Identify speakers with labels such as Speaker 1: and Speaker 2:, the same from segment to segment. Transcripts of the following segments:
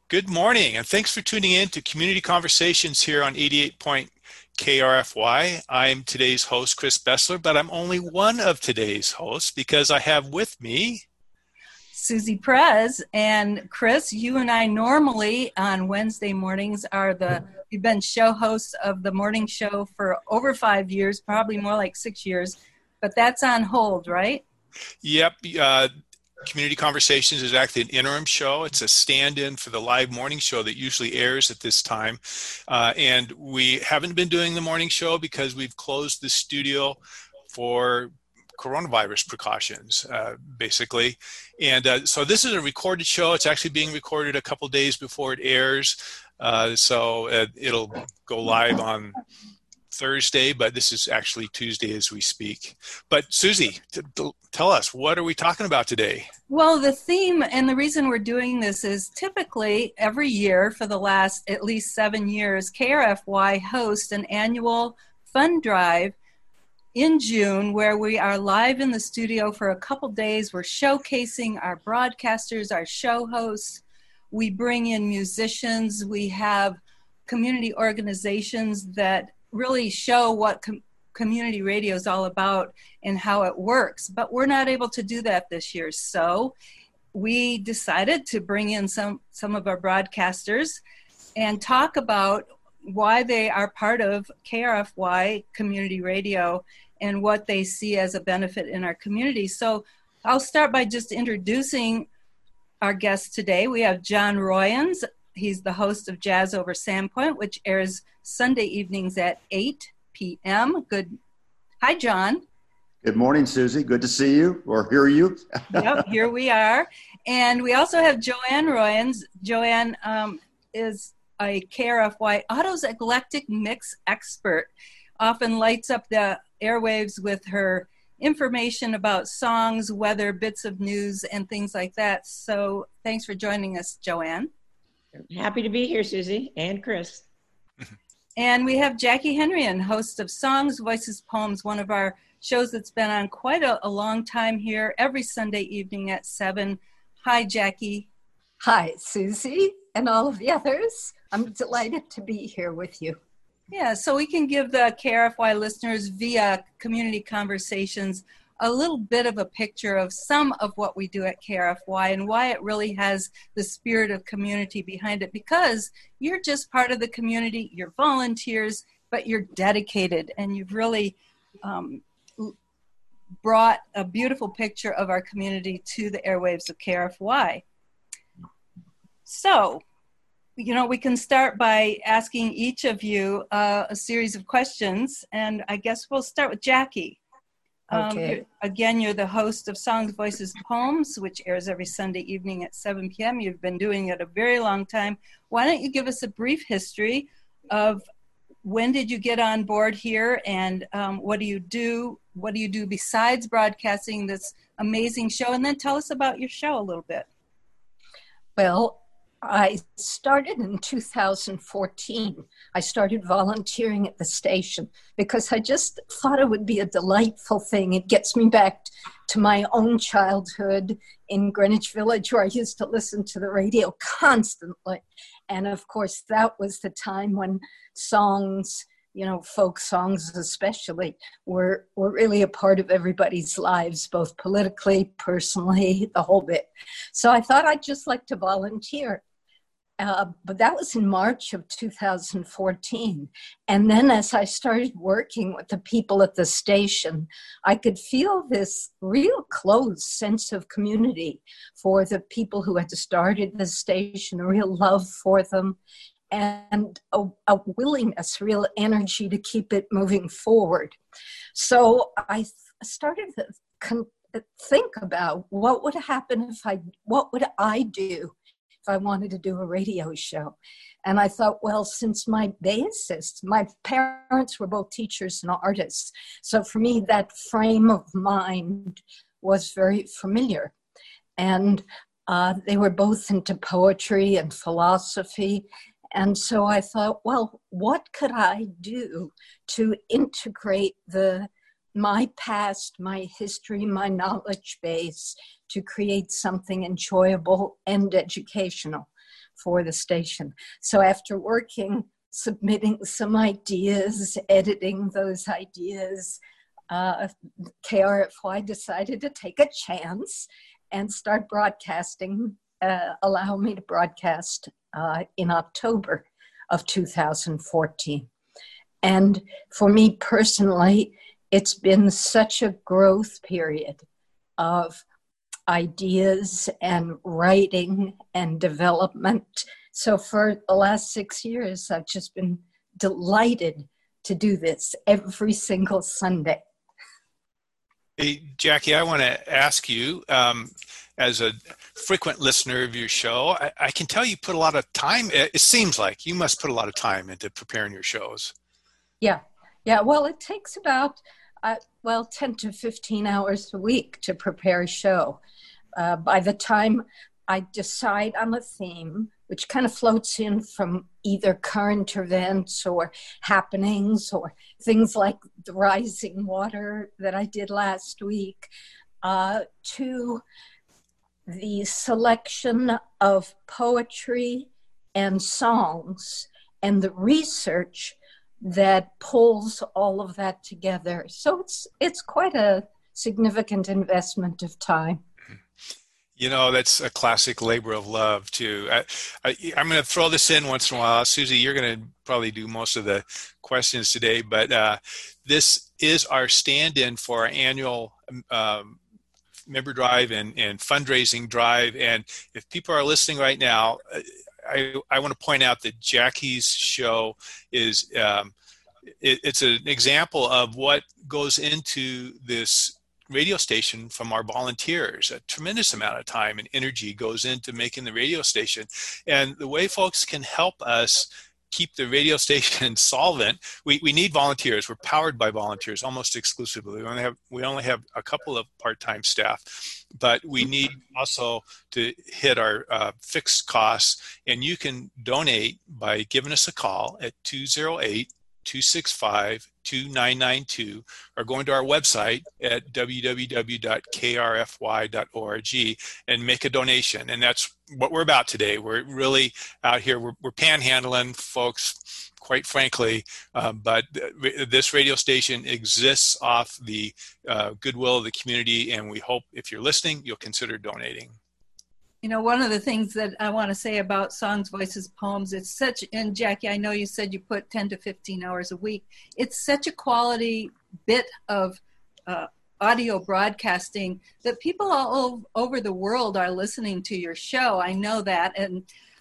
Speaker 1: Good morning, and thanks for tuning in to Community Conversations here on 88 Point KRFY. I'm today's host, Chris Bessler, but I'm only one of today's hosts because I have with me
Speaker 2: Susie Perez. And Chris, you and I normally on Wednesday mornings we've been show hosts of the morning show for over 5 years, probably more like 6 years, but that's on hold, right?
Speaker 1: Yep. Community Conversations is actually an interim show. It's a stand-in for the live morning show that usually airs at this time. And we haven't been doing the morning show because we've closed the studio for coronavirus precautions, basically. And so this is a recorded show. It's actually being recorded a couple days before it airs. So it'll go live on Thursday, but this is actually Tuesday as we speak. But Susie, tell us, what are we talking about today?
Speaker 2: Well, the theme and the reason we're doing this is typically every year for the last at least 7 years, KRFY hosts an annual fund drive in June where we are live in the studio for a couple days. We're showcasing our broadcasters, our show hosts. We bring in musicians. We have community organizations that really show what community radio is all about and how it works. But we're not able to do that this year. So we decided to bring in some of our broadcasters and talk about why they are part of KRFY community radio and what they see as a benefit in our community. So I'll start by just introducing our guest today. We have John Royans. He's the host of Jazz Over Sandpoint, which airs Sunday evenings at 8 p.m. Hi, John.
Speaker 3: Good morning, Susie. Good to see you or hear you.
Speaker 2: Yep, here we are. And we also have Joanne Royans. Joanne is a KRFY Autos Eclectic Mix expert, often lights up the airwaves with her information about songs, weather, bits of news, and things like that. So thanks for joining us, Joanne.
Speaker 4: Happy to be here, Susie and Chris.
Speaker 2: And we have Jackie Henrian, host of Songs, Voices, Poems, one of our shows that's been on quite a long time here, every Sunday evening at 7. Hi, Jackie.
Speaker 5: Hi, Susie, and all of the others. I'm delighted to be here with you.
Speaker 2: Yeah, so we can give the KRFY listeners via Community Conversations a little bit of a picture of some of what we do at KRFY and why it really has the spirit of community behind it, because you're just part of the community, you're volunteers, but you're dedicated, and you've really brought a beautiful picture of our community to the airwaves of KRFY. So, we can start by asking each of you a series of questions, and I guess we'll start with Jackie.
Speaker 5: Okay.
Speaker 2: Again, you're the host of Songs, Voices, Poems, which airs every Sunday evening at 7 p.m. You've been doing it a very long time. Why don't you give us a brief history of when did you get on board here, and what do you do? What do you do besides broadcasting this amazing show? And then tell us about your show a little bit.
Speaker 5: Well, I started in 2014. I started volunteering at the station because I just thought it would be a delightful thing. It gets me back to my own childhood in Greenwich Village, where I used to listen to the radio constantly. And of course, that was the time when songs, folk songs especially, were really a part of everybody's lives, both politically, personally, the whole bit. So I thought I'd just like to volunteer. But that was in March of 2014. And then as I started working with the people at the station, I could feel this real close sense of community for the people who had started the station, a real love for them, and a willingness, real energy to keep it moving forward. So I started to think about what would happen what would I do if I wanted to do a radio show. And I thought, well, since my parents were both teachers and artists, so for me, that frame of mind was very familiar. And they were both into poetry and philosophy. And so I thought, well, what could I do to integrate my past, my history, my knowledge base to create something enjoyable and educational? for the station. So after submitting some ideas, editing those ideas, KRFY decided to take a chance and start broadcasting, allow me to broadcast in October of 2014. And for me personally, it's been such a growth period of ideas and writing and development. So for the last 6 years, I've just been delighted to do this every single Sunday.
Speaker 1: Hey, Jackie, I want to ask you, as a frequent listener of your show, I can tell you put a lot of time. It seems like you must put a lot of time into preparing your shows. Yeah.
Speaker 5: Well, it takes about 10 to 15 hours a week to prepare a show. By the time I decide on a theme, which kind of floats in from either current events or happenings or things like the rising water that I did last week, to the selection of poetry and songs and the research that pulls all of that together. So it's quite a significant investment of time.
Speaker 1: You know, that's a classic labor of love, too. I'm going to throw this in once in a while. Susie, you're going to probably do most of the questions today, but this is our stand-in for our annual member drive and fundraising drive. And if people are listening right now, I want to point out that Jackie's show is it's an example of what goes into this radio station from our volunteers. A tremendous amount of time and energy goes into making the radio station. And the way folks can help us keep the radio station solvent, we need volunteers. We're powered by volunteers almost exclusively. We only have a couple of part-time staff, but we need also to hit our fixed costs. And you can donate by giving us a call at 208-265-2992 or going to our website at www.krfy.org and make a donation. And that's what we're about today. We're really out here. We're panhandling, folks, quite frankly, but this radio station exists off the goodwill of the community, and we hope if you're listening, you'll consider donating.
Speaker 2: You know, one of the things that I want to say about Songs, Voices, Poems, it's such, and Jackie, I know you said you put 10 to 15 hours a week. It's such a quality bit of audio broadcasting that people all over the world are listening to your show. I know that. And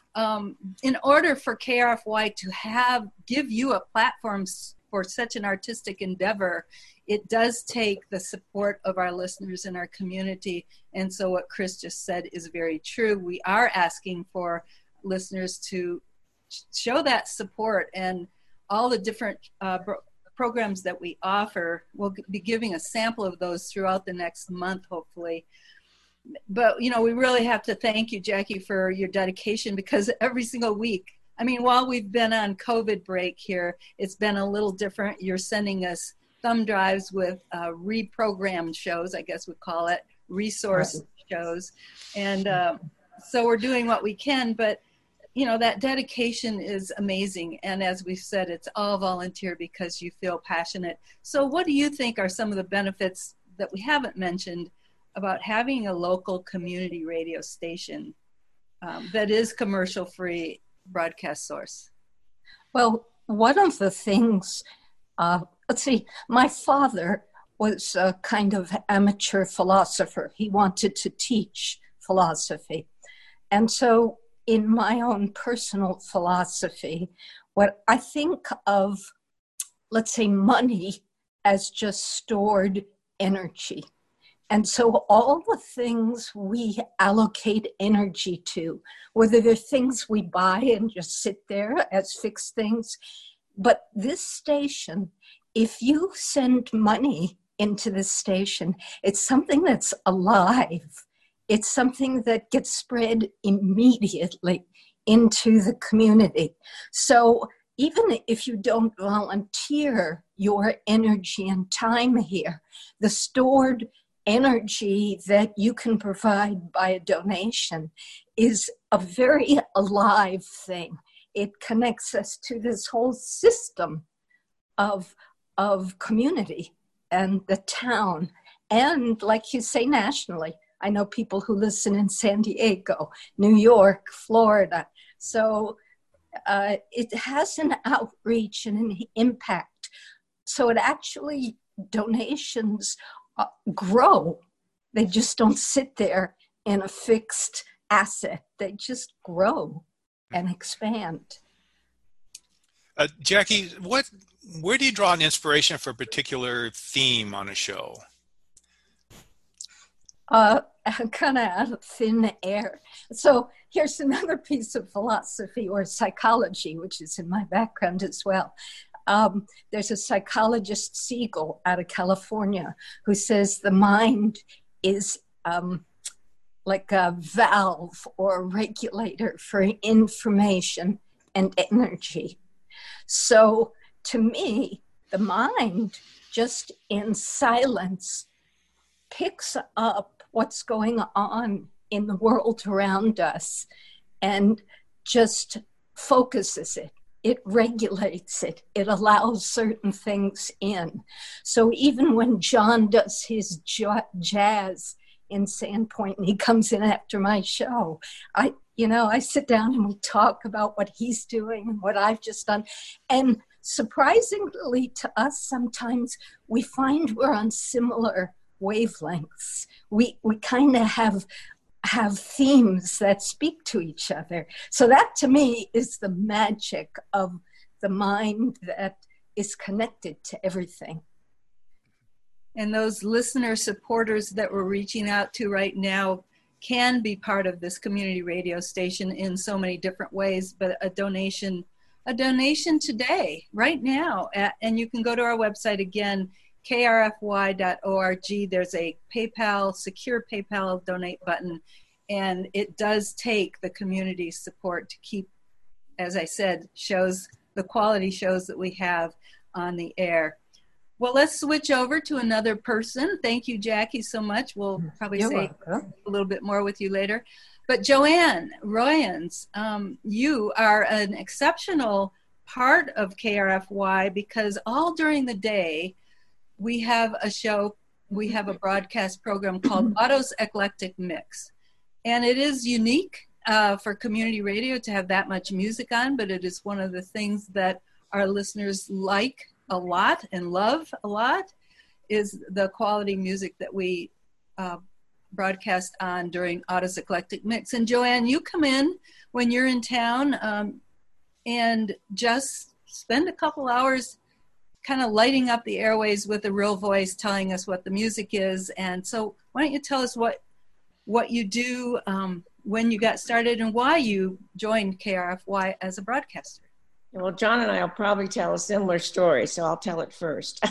Speaker 2: in order for KRFY to give you a platform for such an artistic endeavor, it does take the support of our listeners in our community. And so what Chris just said is very true. We are asking for listeners to show that support, and all the different programs that we offer. We'll be giving a sample of those throughout the next month, hopefully. But, you know, we really have to thank you, Jackie, for your dedication, because every single week, I mean, while we've been on COVID break here, it's been a little different. You're sending us thumb drives with reprogrammed shows, I guess we'd call it, resource shows. And so we're doing what we can, but, you know, that dedication is amazing. And as we've said, it's all volunteer because you feel passionate. So what do you think are some of the benefits that we haven't mentioned about having a local community radio station that is commercial-free broadcast source?
Speaker 5: Well, one of the things, let's see, my father was a kind of amateur philosopher. He wanted to teach philosophy. And so in my own personal philosophy, what I think of, let's say, money as just stored energy. And so all the things we allocate energy to, whether they're things we buy and just sit there as fixed things, but this station, if you send money into this station, it's something that's alive. It's something that gets spread immediately into the community. So even if you don't volunteer your energy and time here, the stored energy that you can provide by a donation is a very alive thing. It connects us to this whole system of community and the town. And like you say, nationally, I know people who listen in San Diego, New York, Florida. So it has an outreach and an impact. So it actually, donations grow. They just don't sit there in a fixed asset. They just grow and expand.
Speaker 1: Jackie, where do you draw an inspiration for a particular theme on a show?
Speaker 5: Kind of out of thin air. So here's another piece of philosophy or psychology, which is in my background as well. There's a psychologist, Siegel, out of California, who says the mind is like a valve or a regulator for information and energy. So to me, the mind, just in silence, picks up what's going on in the world around us and just focuses it. It regulates it. It allows certain things in. So even when John does his jazz in Sandpoint and he comes in after my show, I sit down and we talk about what he's doing and what I've just done. And surprisingly to us, sometimes we find we're on similar wavelengths. We kind of have themes that speak to each other. So that to me is the magic of the mind that is connected to everything.
Speaker 2: And those listener supporters that we're reaching out to right now can be part of this community radio station in so many different ways, but a donation today, right now. And you can go to our website again, krfy.org. There's a secure PayPal donate button, and it does take the community support to keep, as I said, the quality shows that we have on the air. Well, let's switch over to another person. Thank you, Jackie, so much. We'll probably say a little bit more with you later. But Joanne Royans, you are an exceptional part of KRFY because all during the day, we have a broadcast program called Otto's Eclectic Mix. And it is unique for community radio to have that much music on, but it is one of the things that our listeners like a lot and love a lot is the quality music that we broadcast on during Otto's Eclectic Mix. And Joanne, you come in when you're in town and just spend a couple hours kind of lighting up the airways with a real voice, telling us what the music is. And so why don't you tell us what you do, when you got started, and why you joined KRFY as a broadcaster?
Speaker 4: Well, John and I will probably tell a similar story, so I'll tell it first.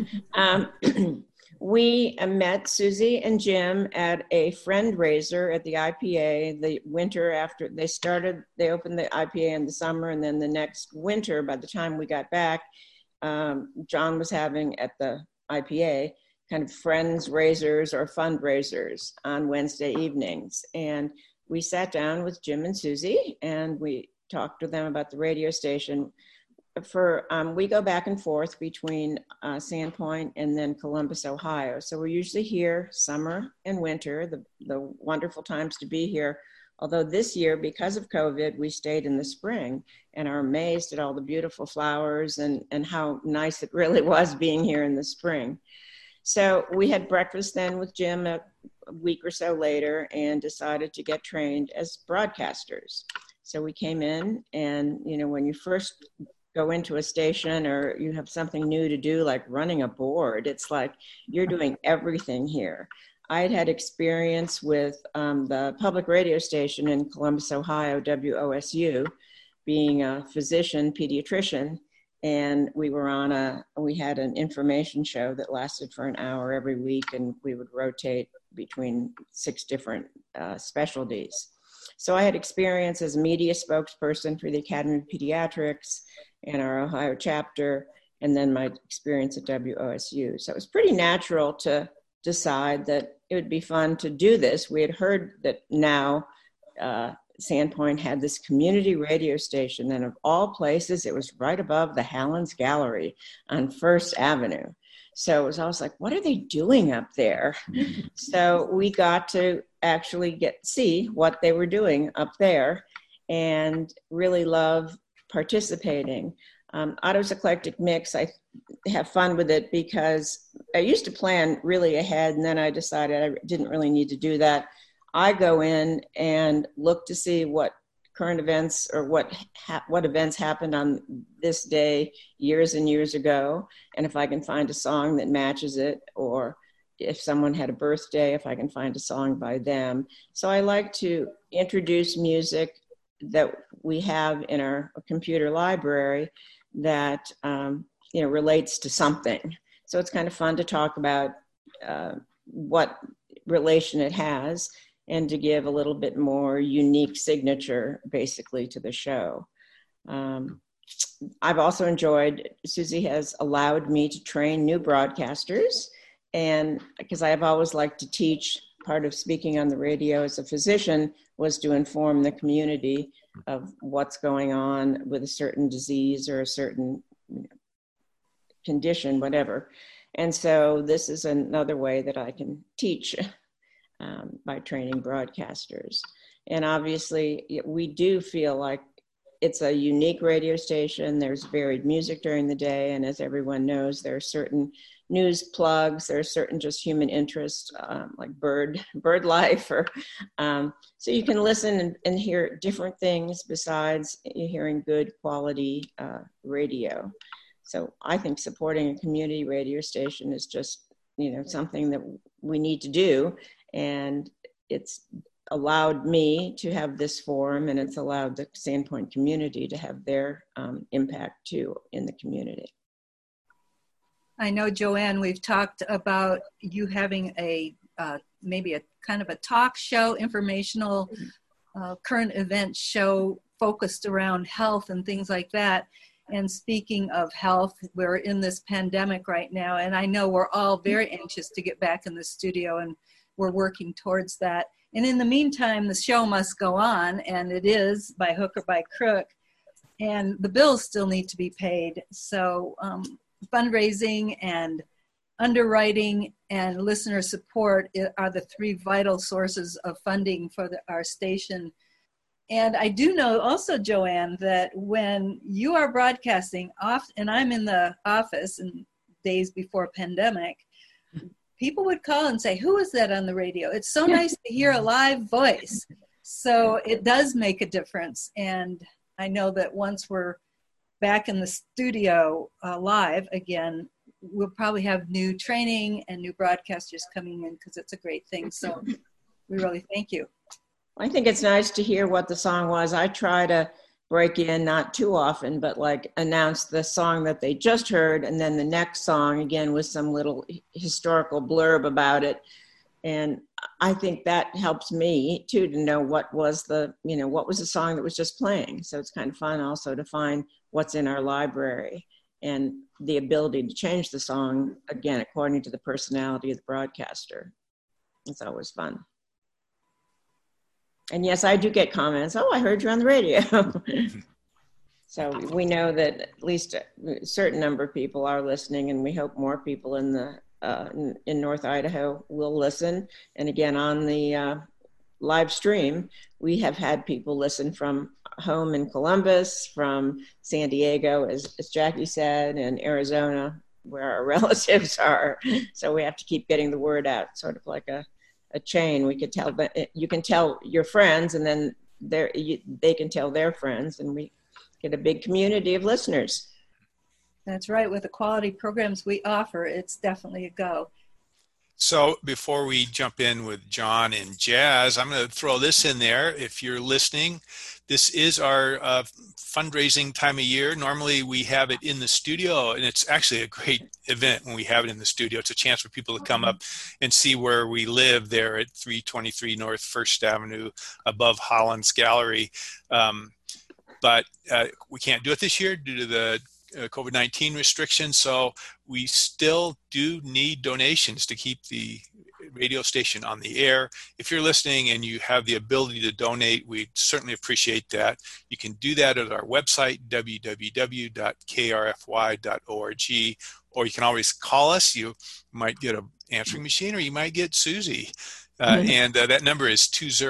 Speaker 4: We met Susie and Jim at a friend-raiser at the IPA the winter after they opened the IPA in the summer, and then the next winter, by the time we got back, John was having at the IPA kind of friends raisers or fundraisers on Wednesday evenings. And we sat down with Jim and Susie and we talked to them about the radio station. We go back and forth between Sandpoint and then Columbus, Ohio. So we're usually here summer and winter, the wonderful times to be here. Although this year, because of COVID, we stayed in the spring and are amazed at all the beautiful flowers and how nice it really was being here in the spring. So we had breakfast then with Jim a week or so later and decided to get trained as broadcasters. So we came in and, when you first go into a station or you have something new to do, like running a board, it's like you're doing everything here. I had experience with the public radio station in Columbus, Ohio, WOSU, being a physician, pediatrician, and we had an information show that lasted for an hour every week, and we would rotate between 6 different specialties. So I had experience as a media spokesperson for the Academy of Pediatrics and our Ohio chapter, and then my experience at WOSU. So it was pretty natural to decide that it would be fun to do this. We had heard that now Sandpoint had this community radio station, and of all places, it was right above the Halland's Gallery on First Avenue. So I was like, what are they doing up there? So we got to actually see what they were doing up there and really love participating. Otto's Eclectic Mix, I have fun with it because I used to plan really ahead, and then I decided I didn't really need to do that. I go in and look to see what current events or what events happened on this day years and years ago, and if I can find a song that matches it, or if someone had a birthday, if I can find a song by them. So I like to introduce music that we have in our computer library that relates to something. So it's kind of fun to talk about what relation it has, and to give a little bit more unique signature, basically, to the show. I've also enjoyed, Susie has allowed me to train new broadcasters, and because I have always liked to teach, part of speaking on the radio as a physician was to inform the community of what's going on with a certain disease or a certain condition, whatever. And so this is another way that I can teach by training broadcasters. And obviously, we do feel like it's a unique radio station. There's varied music during the day. And as everyone knows, there are certain news plugs, there are certain just human interests, like bird life. Or so you can listen and hear different things besides hearing good quality radio. So I think supporting a community radio station is just, something that we need to do. And it's allowed me to have this forum, and it's allowed the Sandpoint community to have their impact too in the community.
Speaker 2: I know, Joanne, we've talked about you having maybe a kind of a talk show, informational current event show focused around health and things like that. And speaking of health, we're in this pandemic right now, and I know we're all very anxious to get back in the studio, and we're working towards that. And in the meantime, the show must go on, and it is by hook or by crook, and the bills still need to be paid. So fundraising and underwriting and listener support are the three vital sources of funding for our station. And I do know also, Joanne, that when you are broadcasting off, and I'm in the office in days before pandemic, people would call and say, who is that on the radio? It's so nice to hear a live voice. So it does make a difference. And I know that once we're back in the studio live again, we'll probably have new training and new broadcasters coming in, because it's a great thing. So we really thank you.
Speaker 4: I think it's nice to hear what the song was. I try to break in, not too often, but like announce the song that they just heard, and then the next song again with some little historical blurb about it. And I think that helps me too, to know what was the song that was just playing. So it's kind of fun also to find what's in our library, and the ability to change the song again according to the personality of the broadcaster. It's always fun. And yes, I do get comments. Oh, I heard you on the radio. So we know that at least a certain number of people are listening, and we hope more people in North Idaho will listen. And again, on the live stream, we have had people listen from home in Columbus, from San Diego, as Jackie said, and Arizona, where our relatives are. So we have to keep getting the word out, sort of like a chain. We could tell that you can tell your friends, and then they can tell their friends, and we get a big community of listeners.
Speaker 2: That's right. With the quality programs we offer, it's definitely a go.
Speaker 1: So before we jump in with John and Jazz, I'm going to throw this in there. If you're listening, this is our fundraising time of year. Normally we have it in the studio, and it's actually a great event when we have it in the studio. It's a chance for people to come up and see where we live there at 323 North First Avenue above Halland's Gallery. But we can't do it this year due to the COVID-19 restrictions, so we still do need donations to keep the radio station on the air. If you're listening and you have the ability to donate, we'd certainly appreciate that. You can do that at our website, www.krfy.org, or you can always call us. You might get an answering machine, or you might get Susie. And that number is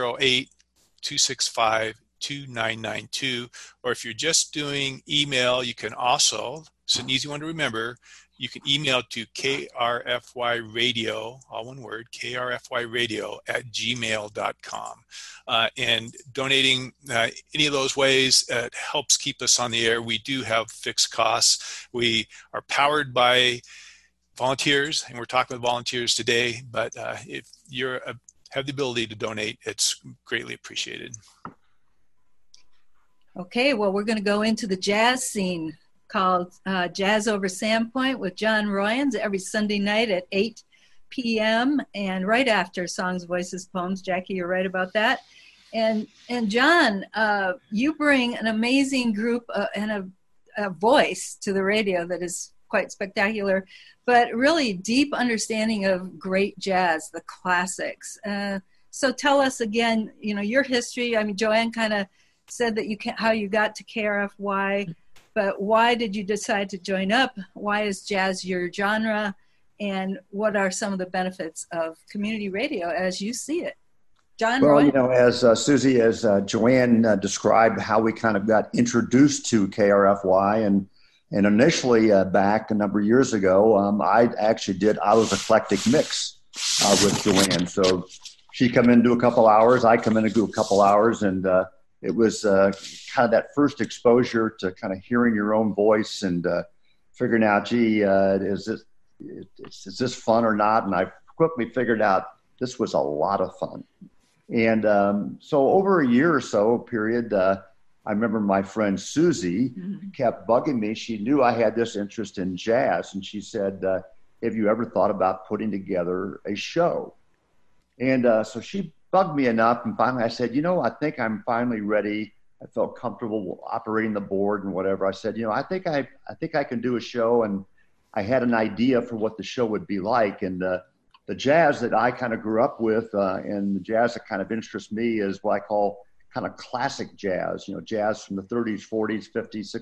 Speaker 1: 208-265-2992. Or if you're just doing email, you can also, it's an easy one to remember, you can email to krfyradio, all one word, krfyradio@gmail.com. And donating any of those ways helps keep us on the air. We do have fixed costs. We are powered by volunteers, and we're talking with volunteers today, but if you have the ability to donate, it's greatly appreciated.
Speaker 2: Okay, well, we're going to go into the jazz scene called Jazz Over Sandpoint with John Royans every Sunday night at 8 p.m. and right after Songs, Voices, Poems. Jackie, you're right about that. And John, you bring an amazing group and a voice to the radio that is quite spectacular, but really deep understanding of great jazz, the classics. So tell us again, your history. I mean, Joanne kind of said that how you got to KRFY, but why did you decide to join up? Why is jazz your genre? And what are some of the benefits of community radio as you see it? John
Speaker 3: Well,
Speaker 2: Roy?
Speaker 3: as Susie, as Joanne described how we kind of got introduced to KRFY, and initially back a number of years ago, I actually did Otto's Eclectic Mix with Joanne. So she'd come in and do a couple hours, I come in and do a couple hours, and it was kind of that first exposure to kind of hearing your own voice and figuring out, gee, is this fun or not? And I quickly figured out this was a lot of fun. And so over a year or so period, I remember my friend Susie kept bugging me. She knew I had this interest in jazz, and she said, have you ever thought about putting together a show? And so she bugged me enough, and finally I said, I think I'm finally ready. I felt comfortable operating the board and whatever. I said, I think I can do a show, and I had an idea for what the show would be like. And the jazz that I kind of grew up with, and the jazz that kind of interests me, is what I call kind of classic jazz. Jazz from the 30s, 40s, 50s,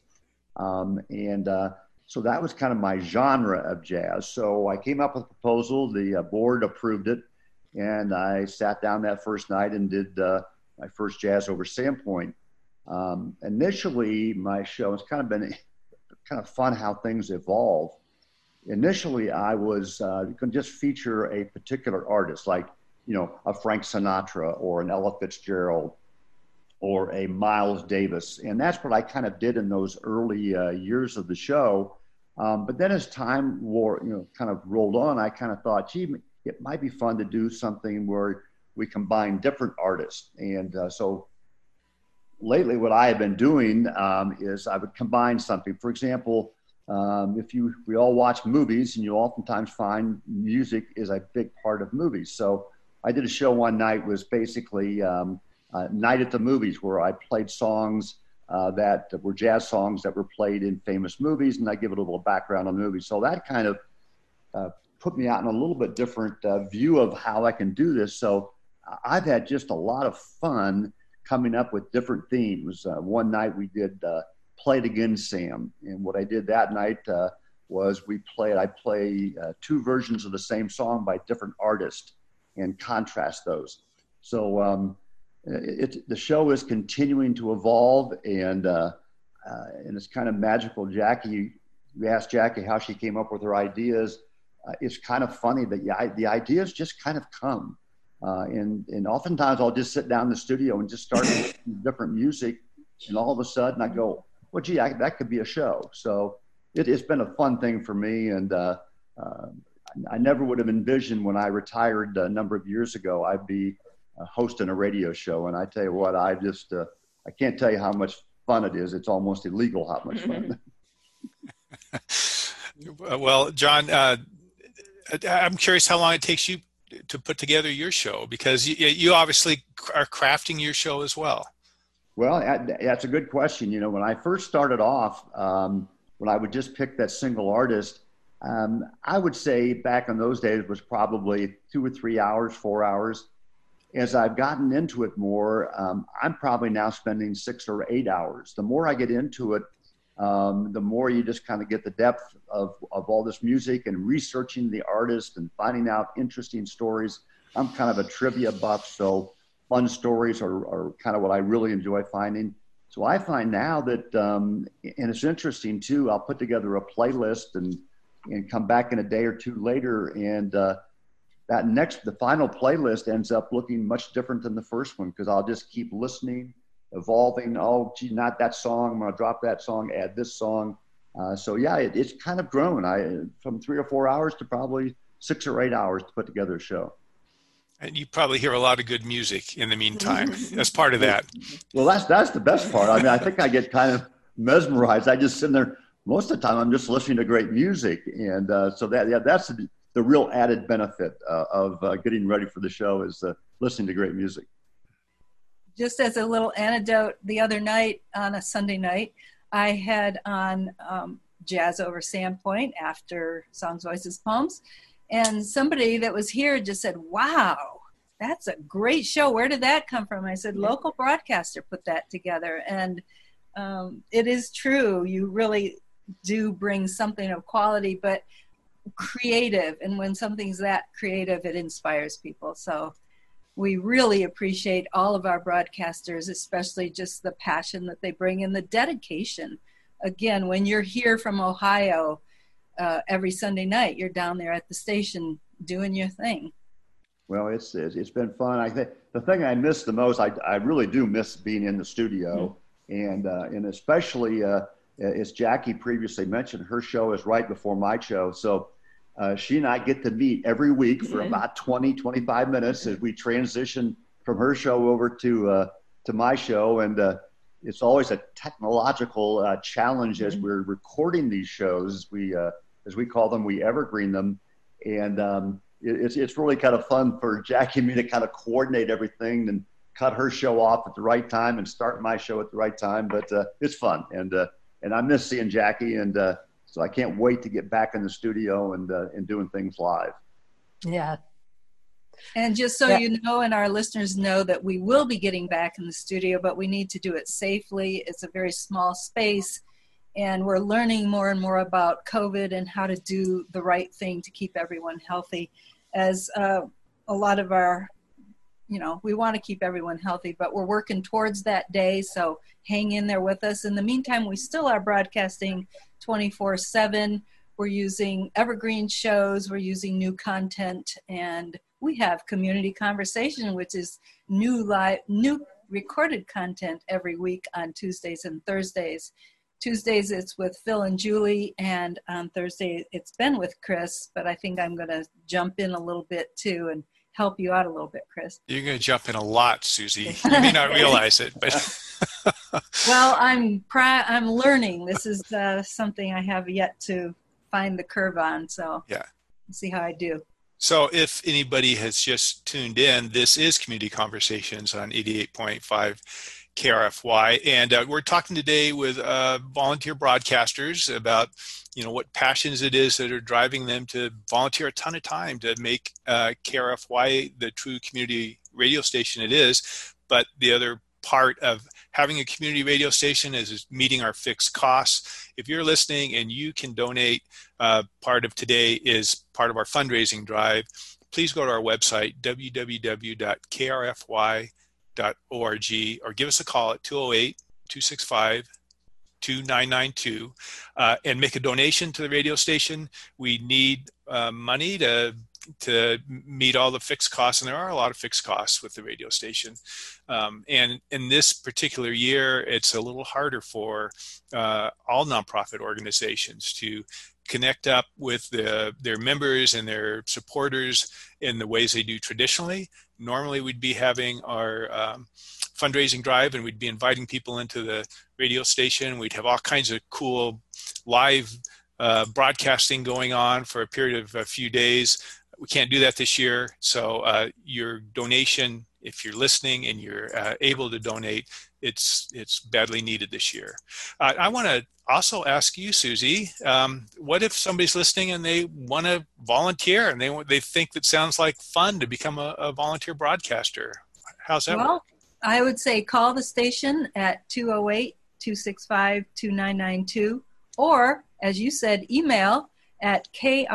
Speaker 3: 60s, so that was kind of my genre of jazz. So I came up with a proposal. The board approved it. And I sat down that first night and did my first Jazz Over Sandpoint. Initially, my show has kind of been kind of fun how things evolve. Initially, I was going to just feature a particular artist, like, a Frank Sinatra or an Ella Fitzgerald or a Miles Davis. And that's what I kind of did in those early years of the show. But then as time kind of rolled on, I kind of thought, gee, it might be fun to do something where we combine different artists. And so lately what I have been doing is I would combine something. For example, we all watch movies, and you oftentimes find music is a big part of movies. So I did a show one night, was basically Night at the Movies, where I played songs that were jazz songs that were played in famous movies, and I give it a little background on the movie. So that kind of put me out in a little bit different view of how I can do this. So I've had just a lot of fun coming up with different themes. One night we did Play It Again, Sam. And what I did that night was I play two versions of the same song by different artists and contrast those. So the show is continuing to evolve, and it's kind of magical. Jackie, you asked Jackie how she came up with her ideas. It's kind of funny that the ideas just kind of come. And oftentimes I'll just sit down in the studio and just start listening to different music, and all of a sudden I go, well, gee, that could be a show. So it's been a fun thing for me. And I never would have envisioned when I retired a number of years ago, I'd be hosting a radio show. And I tell you what, I can't tell you how much fun it is. It's almost illegal how much fun.
Speaker 1: Well, John, I'm curious how long it takes you to put together your show, because you obviously are crafting your show as well.
Speaker 3: Well, that's a good question. When I first started off, when I would just pick that single artist, I would say back in those days was probably 2 or 3 hours, 4 hours. As I've gotten into it more, I'm probably now spending 6 or 8 hours. The more I get into it, the more you just kind of get the depth of all this music and researching the artist and finding out interesting stories. I'm kind of a trivia buff, so fun stories are kind of what I really enjoy finding. So I find now that, and it's interesting too, I'll put together a playlist and come back in a day or two later, and the final playlist ends up looking much different than the first one, because I'll just keep listening, evolving. Oh, gee, not that song. I'm going to drop that song, add this song. So yeah, it's kind of grown. From 3 or 4 hours to probably 6 or 8 hours to put together a show.
Speaker 1: And you probably hear a lot of good music in the meantime as part of that.
Speaker 3: Well, that's the best part. I mean, I think I get kind of mesmerized. I just sit there. Most of the time, I'm just listening to great music. And so that's the real added benefit of getting ready for the show, is listening to great music.
Speaker 2: Just as a little anecdote, the other night on a Sunday night, I had on Jazz Over Sandpoint after Songs, Voices, Poems. And somebody that was here just said, wow, that's a great show. Where did that come from? I said, local broadcaster put that together. And it is true. You really do bring something of quality, but creative. And when something's that creative, it inspires people. So we really appreciate all of our broadcasters, especially just the passion that they bring and the dedication. Again, when you're here from Ohio, every Sunday night, you're down there at the station doing your thing.
Speaker 3: Well, it's been fun. I think the thing I miss the most, I really do miss being in the studio, and especially as Jackie previously mentioned, her show is right before my show, so she and I get to meet every week for about 20-25 minutes as we transition from her show over to my show, and it's always a technological challenge as we're recording these shows. As we call them, we evergreen them. And it's really kind of fun for Jackie and me to kind of coordinate everything and cut her show off at the right time and start my show at the right time. But it's fun. And I miss seeing Jackie. And so I can't wait to get back in the studio and doing things live.
Speaker 5: Yeah.
Speaker 2: And just so you know, and our listeners know, that we will be getting back in the studio, but we need to do it safely. It's a very small space. And we're learning more and more about COVID and how to do the right thing to keep everyone healthy. As a lot of our, we want to keep everyone healthy, but we're working towards that day. So hang in there with us. In the meantime, we still are broadcasting 24/7. We're using evergreen shows. We're using new content. And we have Community Conversation, which is new recorded content every week on Tuesdays and Thursdays. Tuesdays it's with Phil and Julie, and on Thursday it's been with Chris, but I think I'm going to jump in a little bit too and help you out a little bit, Chris.
Speaker 1: You're going to jump in a lot, Susie. You may not realize it, but
Speaker 2: well, I'm learning. This is something I have yet to find the curve on, so
Speaker 1: yeah,
Speaker 2: let's see how I do.
Speaker 1: So if anybody has just tuned in, this is Community Conversations on 88.5 KRFY, and we're talking today with volunteer broadcasters about what passions it is that are driving them to volunteer a ton of time to make KRFY the true community radio station it is. But the other part of having a community radio station is meeting our fixed costs. If you're listening and you can donate, part of today is part of our fundraising drive. Please go to our website, www.krfy.org, or give us a call at 208-265-2992 and make a donation to the radio station. We need money to meet all the fixed costs, and there are a lot of fixed costs with the radio station. And in this particular year, it's a little harder for all nonprofit organizations to connect up with their members and their supporters in the ways they do traditionally. Normally, we'd be having our fundraising drive, and we'd be inviting people into the radio station. We'd have all kinds of cool live broadcasting going on for a period of a few days. We can't do that this year, so your donation, if you're listening and you're able to donate, it's badly needed this year. I want to also ask you, Susie, what if somebody's listening and they want to volunteer and they think that sounds like fun to become a volunteer broadcaster? How's that work?
Speaker 2: I would say call the station at 208-265-2992, or, as you said, email at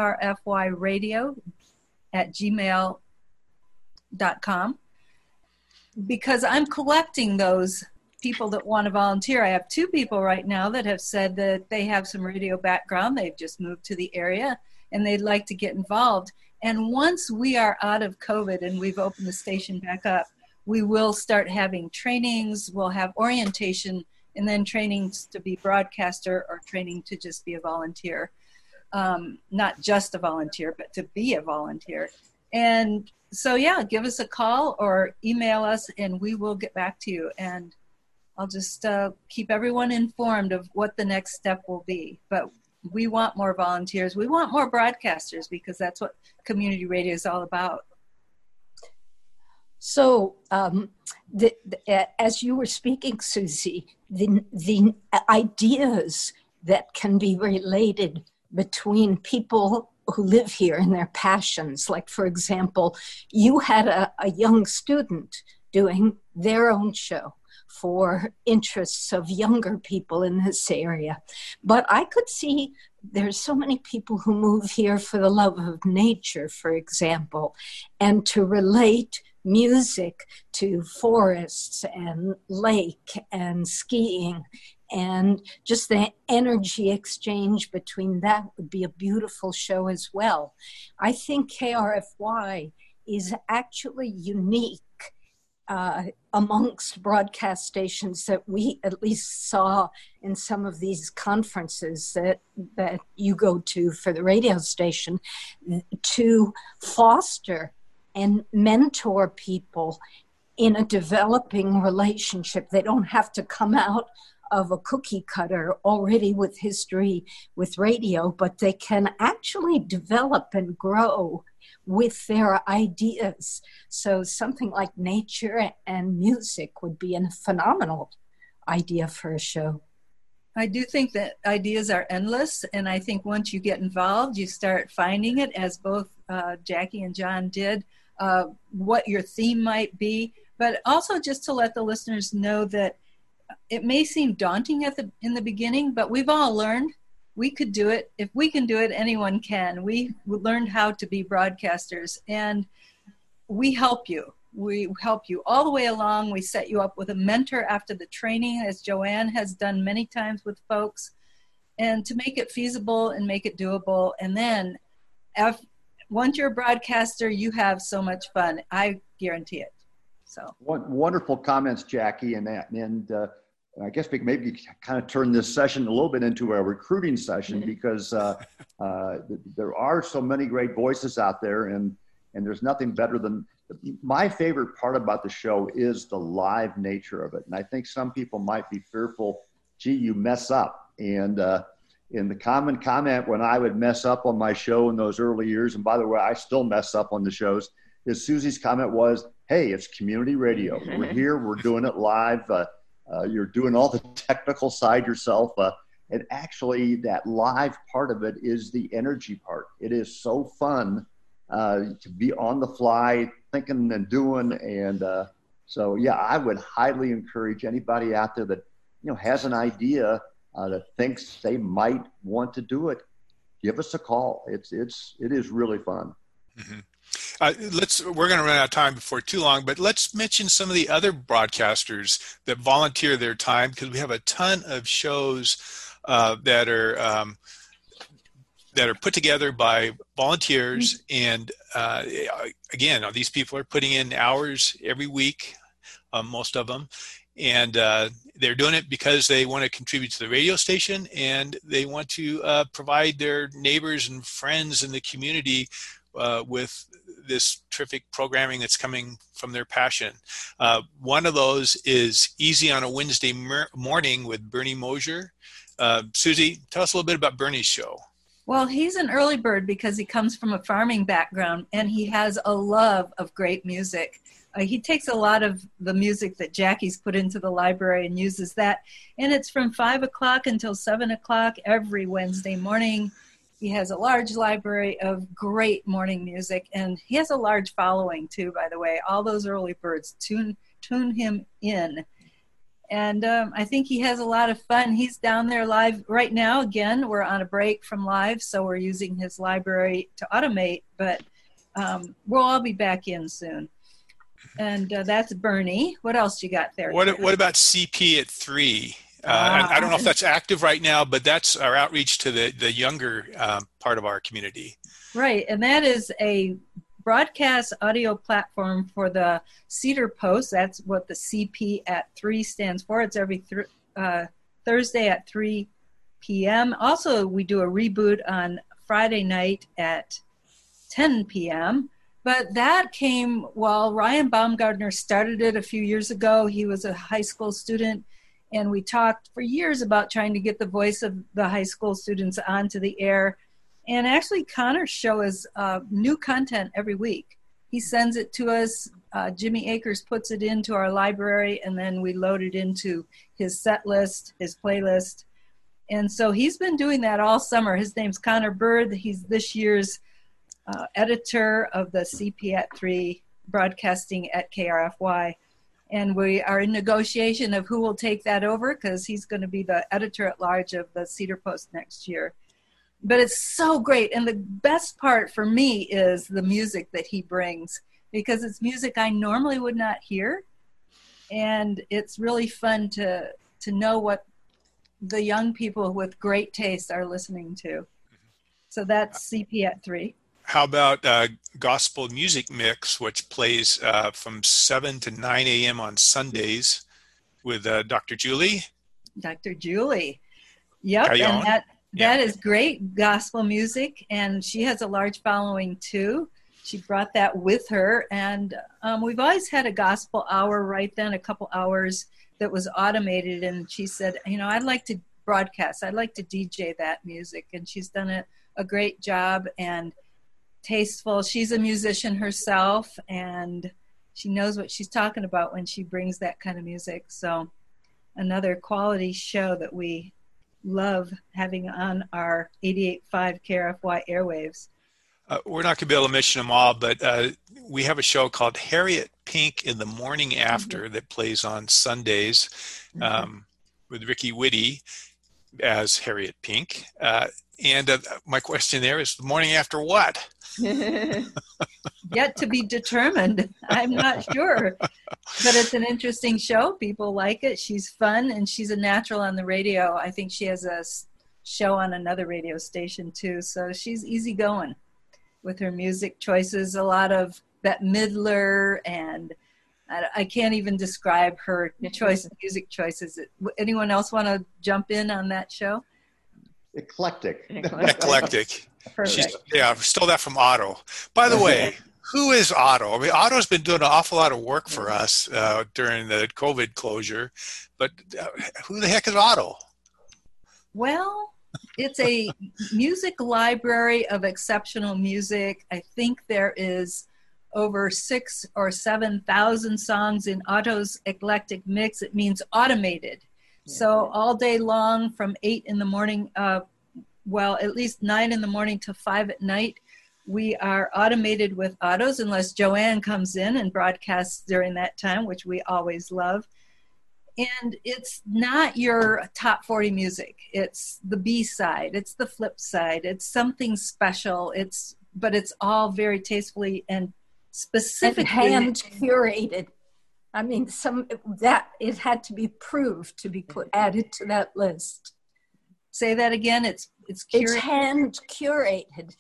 Speaker 2: krfyradio@gmail.com, because I'm collecting those people that want to volunteer. I have 2 people right now that have said that they have some radio background. They've just moved to the area and they'd like to get involved. And once we are out of COVID and we've opened the station back up, we will start having trainings. We'll have orientation and then trainings to be broadcaster or training to just be a volunteer. Not just a volunteer, but to be a volunteer. And so, yeah, give us a call or email us and we will get back to you. And I'll just keep everyone informed of what the next step will be. But we want more volunteers. We want more broadcasters, because that's what community radio is all about.
Speaker 5: So, as you were speaking, Susie, the ideas that can be related between people who live here and their passions, like, for example, you had a young student doing their own show for interests of younger people in this area. But I could see there's so many people who move here for the love of nature, for example, and to relate music to forests and lake and skiing, and just the energy exchange between that would be a beautiful show as well. I think KRFY is actually unique amongst broadcast stations that we at least saw in some of these conferences that you go to for the radio station, to foster and mentor people in a developing relationship. They don't have to come out of a cookie cutter already with history with radio, but they can actually develop and grow with their ideas. So something like nature and music would be a phenomenal idea for a show.
Speaker 2: I do think that ideas are endless, and I think once you get involved, you start finding it, as both Jackie and John did, what your theme might be, but also just to let the listeners know that it may seem daunting in the beginning, but we've all learned we could do it. If we can do it, anyone can. We learned how to be broadcasters, and we help you. We help you all the way along. We set you up with a mentor after the training, as Joanne has done many times with folks, and to make it feasible and make it doable. And then once you're a broadcaster, you have so much fun. I guarantee it. So
Speaker 3: wonderful comments, Jackie, and I guess we can maybe kind of turn this session a little bit into a recruiting session, because there are so many great voices out there, and there's nothing better than, my favorite part about the show is the live nature of it. And I think some people might be fearful, gee, you mess up. And in the common comment when I would mess up on my show in those early years, and by the way, I still mess up on the shows, is Susie's comment was, hey, it's community radio. We're here, we're doing it live. You're doing all the technical side yourself. And actually that live part of it is the energy part. It is so fun to be on the fly, thinking and doing. And so, yeah, I would highly encourage anybody out there that, has an idea that thinks they might want to do it, give us a call. It is really fun.
Speaker 1: Mm-hmm. We're going to run out of time before too long, but let's mention some of the other broadcasters that volunteer their time, because we have a ton of shows that are put together by volunteers. And again, these people are putting in hours every week, most of them, and they're doing it because they want to contribute to the radio station, and they want to provide their neighbors and friends in the community with this terrific programming that's coming from their passion. One of those is Easy on a Wednesday Morning with Bernie Mosier. Susie, tell us a little bit about Bernie's show.
Speaker 2: Well, he's an early bird because he comes from a farming background, and he has a love of great music. he takes a lot of the music that Jackie's put into the library and uses that. And it's from 5 o'clock until 7 o'clock every Wednesday morning. He has a large library of great morning music, and he has a large following too, by the way. All those early birds tune him in. And I think he has a lot of fun. He's down there live right now. Again, we're on a break from live, so we're using his library to automate, but we'll all be back in soon. And that's Bernie. What else you got there?
Speaker 1: What about CP at 3? I don't know if that's active right now, but that's our outreach to the younger part of our community.
Speaker 2: Right, and that is a broadcast audio platform for the Cedar Post. That's what the CP at 3 stands for. It's every Thursday at 3 p.m. Also, we do a reboot on Friday night at 10 p.m. But that came while Ryan Baumgartner started it a few years ago. He was a high school student, and we talked for years about trying to get the voice of the high school students onto the air. And actually, Connor's show is new content every week. He sends it to us. Jimmy Akers puts it into our library, and then we load it into his set list, his playlist. And so he's been doing that all summer. His name's Connor Bird. He's this year's editor of the CP at 3 broadcasting at KRFY. And we are in negotiation of who will take that over, because he's going to be the editor at large of the Cedar Post next year. But it's so great. And the best part for me is the music that he brings, because it's music I normally would not hear. And it's really fun to know what the young people with great taste are listening to. So that's CP at 3.
Speaker 1: How about Gospel Music Mix, which plays from 7 to 9 a.m. on Sundays with Dr. Julie?
Speaker 2: Dr. Julie. Yep,
Speaker 1: Cajon.
Speaker 2: And that is great gospel music, and she has a large following too. She brought that with her, and we've always had a gospel hour right then, a couple hours that was automated, and she said, I'd like to broadcast. I'd like to DJ that music, and she's done a great job and tasteful. She's a musician herself, and she knows what she's talking about when she brings that kind of music. So another quality show that we love having on our 88.5 KRFY airwaves.
Speaker 1: We're not going to be able to mention them all, but we have a show called Harriet Pink in the Morning After that plays on Sundays with Ricky Whitty as Harriet Pink. And my question there is, the morning after what?
Speaker 2: Yet to be determined. I'm not sure. But it's an interesting show. People like it. She's fun, and she's a natural on the radio. I think she has a show on another radio station too. So she's easygoing with her music choices. A lot of Bette Midler, and I can't even describe her music choices. Anyone else want to jump in on that show?
Speaker 3: Eclectic.
Speaker 2: Perfect.
Speaker 1: Stole that from Otto. By the way, who is Otto? I mean, Otto's been doing an awful lot of work for us during the COVID closure, but who the heck is Otto?
Speaker 2: Well, it's a music library of exceptional music. I think there is over 6,000 or 7,000 songs in Otto's eclectic mix. It means automated. Yeah. So all day long from 8 in the morning, at least 9 in the morning to 5 at night, we are automated with Otto's, unless Joanne comes in and broadcasts during that time, which we always love. And it's not your top 40 music. It's the B side. It's the flip side. It's something special. But it's all very tastefully and specifically
Speaker 5: hand curated. I mean, it had to be proved to be added to that list.
Speaker 2: Say that again. It's curated.
Speaker 5: It's hand curated.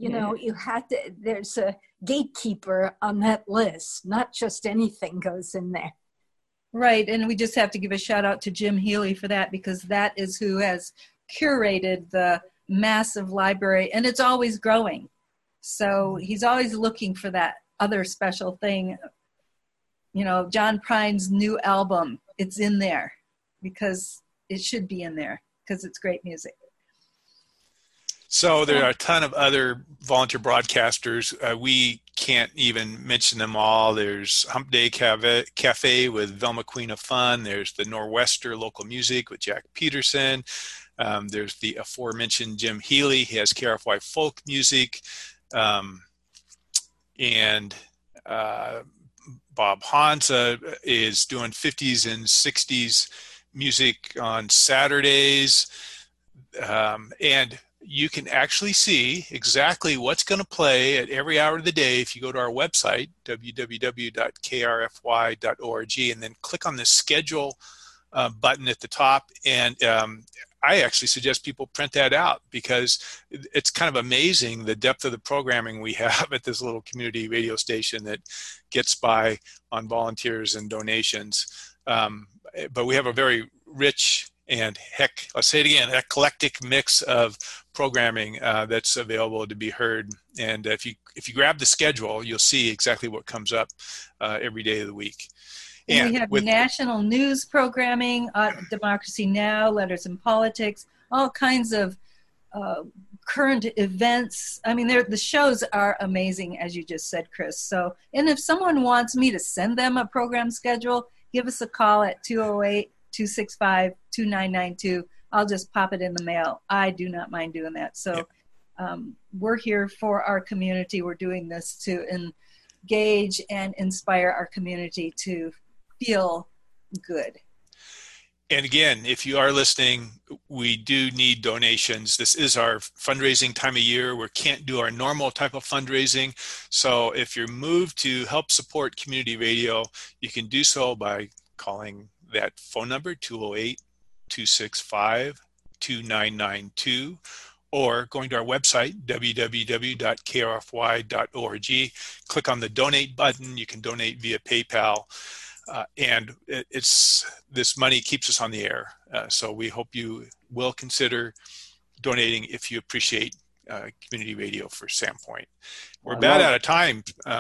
Speaker 5: There's a gatekeeper on that list. Not just anything goes in there.
Speaker 2: Right, and we just have to give a shout out to Jim Healy for that, because that is who has curated the massive library, and it's always growing. So he's always looking for that other special thing. John Prine's new album, it's in there because it should be in there, because it's great music.
Speaker 1: So there are a ton of other volunteer broadcasters. We can't even mention them all. There's Hump Day Cafe with Velma Queen of Fun. There's the Nor'Wester Local Music with Jack Peterson. There's the aforementioned Jim Healy. He has KRFY Folk Music. And Bob Hansa is doing 50s and 60s music on Saturdays. And you can actually see exactly what's going to play at every hour of the day if you go to our website, www.krfy.org, and then click on the schedule button at the top. And I actually suggest people print that out, because it's kind of amazing the depth of the programming we have at this little community radio station that gets by on volunteers and donations. But we have a very rich and let's say it again, eclectic mix of programming that's available to be heard. And if you grab the schedule, you'll see exactly what comes up every day of the week.
Speaker 2: And we have national news programming, Democracy Now!, Letters in Politics, all kinds of current events. I mean, the shows are amazing, as you just said, Chris. So, and if someone wants me to send them a program schedule, give us a call at 208-265-2992. I'll just pop it in the mail. I do not mind doing that. So we're here for our community. We're doing this to engage and inspire our community to feel good.
Speaker 1: And again, if you are listening, we do need donations. This is our fundraising time of year. We can't do our normal type of fundraising. So if you're moved to help support community radio, you can do so by calling that phone number, 208-265-2992, or going to our website, www.krfy.org. Click on the donate button. You can donate via PayPal. And this money keeps us on the air. So we hope you will consider donating if you appreciate community radio for Sandpoint. We're about out of time.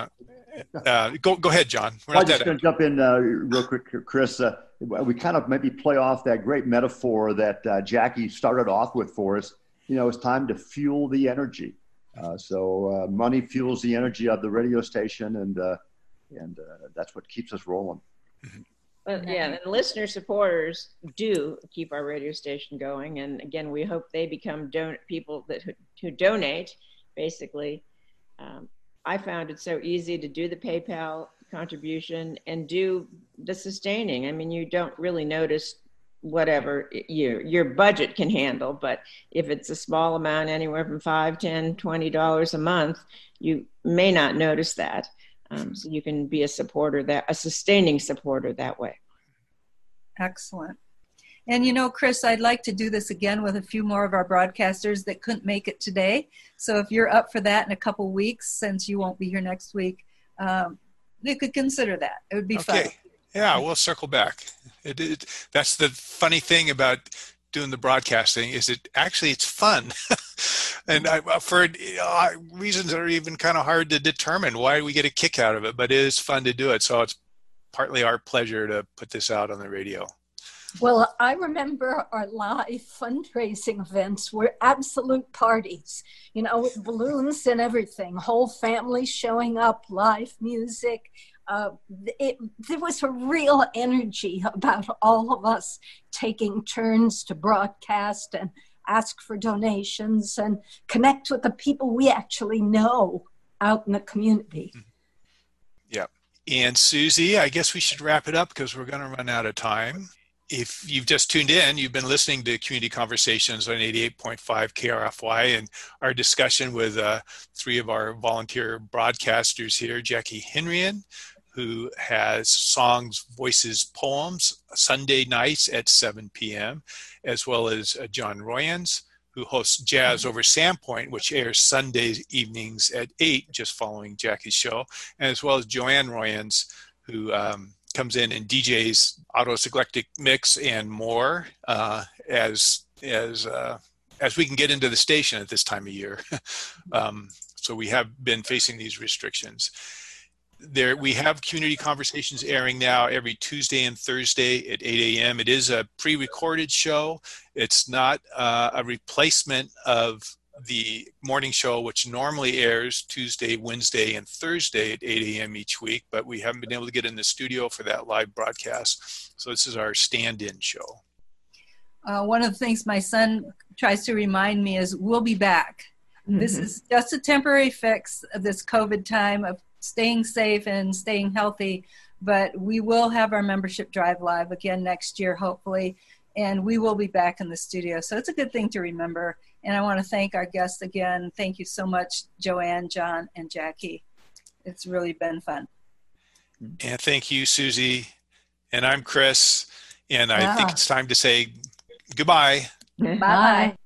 Speaker 1: Go ahead, John.
Speaker 3: I'm just going to jump in real quick, Chris. We kind of maybe play off that great metaphor that Jackie started off with for us. It's time to fuel the energy. So money fuels the energy of the radio station, and that's what keeps us rolling.
Speaker 4: Well, yeah, and listener supporters do keep our radio station going. And again, we hope they become people who donate, basically. I found it so easy to do the PayPal contribution and do the sustaining. I mean, you don't really notice whatever your budget can handle, but if it's a small amount, anywhere from $5, $10, $20 a month, you may not notice that. So you can be a sustaining supporter that way.
Speaker 2: Excellent. And Chris, I'd like to do this again with a few more of our broadcasters that couldn't make it today. So if you're up for that in a couple weeks, since you won't be here next week, you could consider that. It would be fun.
Speaker 1: Yeah, we'll circle back. That's the funny thing about doing the broadcasting, is it's fun. And for reasons that are even kind of hard to determine why we get a kick out of it, but it is fun to do it. So it's partly our pleasure to put this out on the radio.
Speaker 5: Well, I remember our live fundraising events were absolute parties, with balloons and everything, whole family showing up, live music. There was a real energy about all of us taking turns to broadcast and ask for donations and connect with the people we actually know out in the community.
Speaker 1: Yeah. And Susie, I guess we should wrap it up because we're going to run out of time. If you've just tuned in, you've been listening to Community Conversations on 88.5 KRFY and our discussion with three of our volunteer broadcasters here, Jackie Henrian, who has songs, voices, poems, Sunday nights at 7 p.m., as well as John Royans, who hosts Jazz Over Sandpoint, which airs Sunday evenings at 8, just following Jackie's show, and as well as Joanne Royans, who comes in and DJs Otto's Eclectic Mix and more as we can get into the station at this time of year. So we have been facing these restrictions. We have Community Conversations airing now every Tuesday and Thursday at 8 a.m. It is a pre-recorded show. It's not a replacement of the morning show, which normally airs Tuesday, Wednesday, and Thursday at 8 a.m. each week, but we haven't been able to get in the studio for that live broadcast. So this is our stand-in show.
Speaker 2: One of the things my son tries to remind me is we'll be back. Mm-hmm. This is just a temporary fix of this COVID time of staying safe and staying healthy, but we will have our membership drive live again next year, hopefully, and we will be back in the studio. So it's a good thing to remember. And I want to thank our guests again. Thank you so much, Joanne, John, and Jackie. It's really been fun.
Speaker 1: And thank you, Susie. And I'm Chris. And I think it's time to say goodbye.
Speaker 5: Bye.